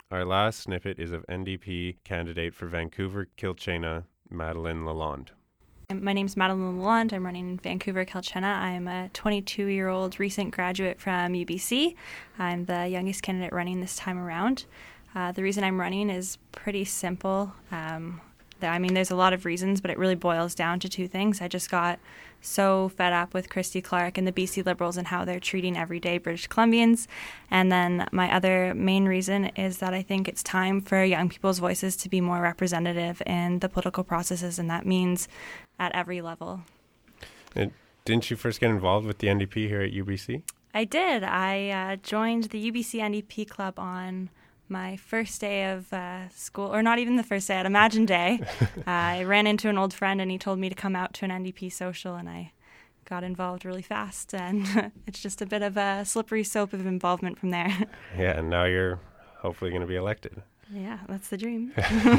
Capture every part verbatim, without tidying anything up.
Our last snippet is of N D P candidate for Vancouver-Kilchena, Madeleine Lalonde. My name is Madeleine Lalonde. I'm running in Vancouver-Kilchena. I'm a twenty-two-year-old recent graduate from U B C. I'm the youngest candidate running this time around. Uh, the reason I'm running is pretty simple. Um, I mean, there's a lot of reasons, but it really boils down to two things. I just got so fed up with Christy Clark and the B C Liberals and how they're treating everyday British Columbians. And then my other main reason is that I think it's time for young people's voices to be more representative in the political processes, and that means at every level. And didn't you first get involved with the N D P here at U B C? I did. I uh, joined the U B C N D P Club on my first day of uh, school, or not even the first day, at Imagine Day. uh, I ran into an old friend and he told me to come out to an N D P social, and I got involved really fast, and it's just a bit of a slippery slope of involvement from there. Yeah, and now you're hopefully going to be elected. Yeah, that's the dream.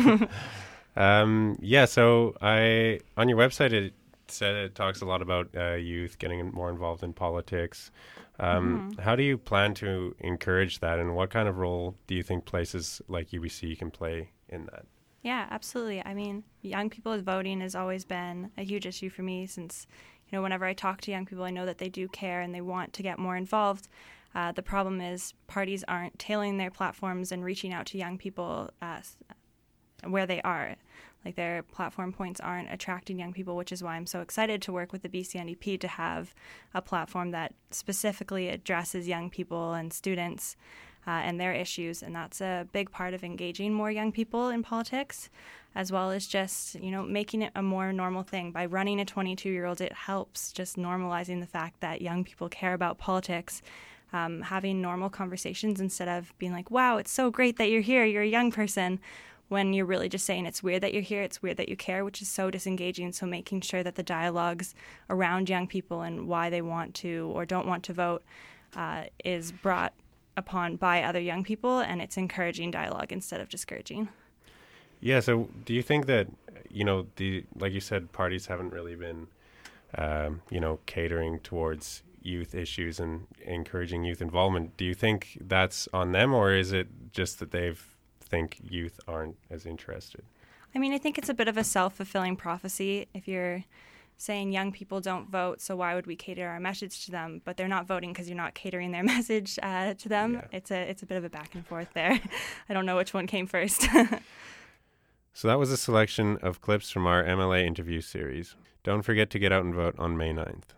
um, yeah, so I on your website it said it talks a lot about uh, youth getting more involved in politics. Um, mm-hmm. How do you plan to encourage that, and what kind of role do you think places like U B C can play in that? Yeah, absolutely. I mean, young people voting has always been a huge issue for me since, you know, whenever I talk to young people, I know that they do care and they want to get more involved. Uh, the problem is parties aren't tailoring their platforms and reaching out to young people uh, where they are. Like, their platform points aren't attracting young people, which is why I'm so excited to work with the B C N D P to have a platform that specifically addresses young people and students uh, and their issues. And that's a big part of engaging more young people in politics, as well as just, you know, making it a more normal thing. By running a twenty-two-year-old, it helps just normalizing the fact that young people care about politics, um, having normal conversations instead of being like, wow, it's so great that you're here, you're a young person, when you're really just saying it's weird that you're here, it's weird that you care, which is so disengaging. So making sure that the dialogues around young people and why they want to or don't want to vote uh, is brought upon by other young people, and it's encouraging dialogue instead of discouraging. Yeah, so do you think that, you know, the like you said, parties haven't really been, um, you know, catering towards youth issues and encouraging youth involvement? Do you think that's on them, or is it just that they've think youth aren't as interested? I mean, I think it's a bit of a self-fulfilling prophecy. If you're saying young people don't vote, so why would we cater our message to them? But they're not voting because you're not catering their message uh, to them. Yeah. It's a it's a bit of a back and forth there. I don't know which one came first. So that was a selection of clips from our M L A interview series. Don't forget to get out and vote on May ninth.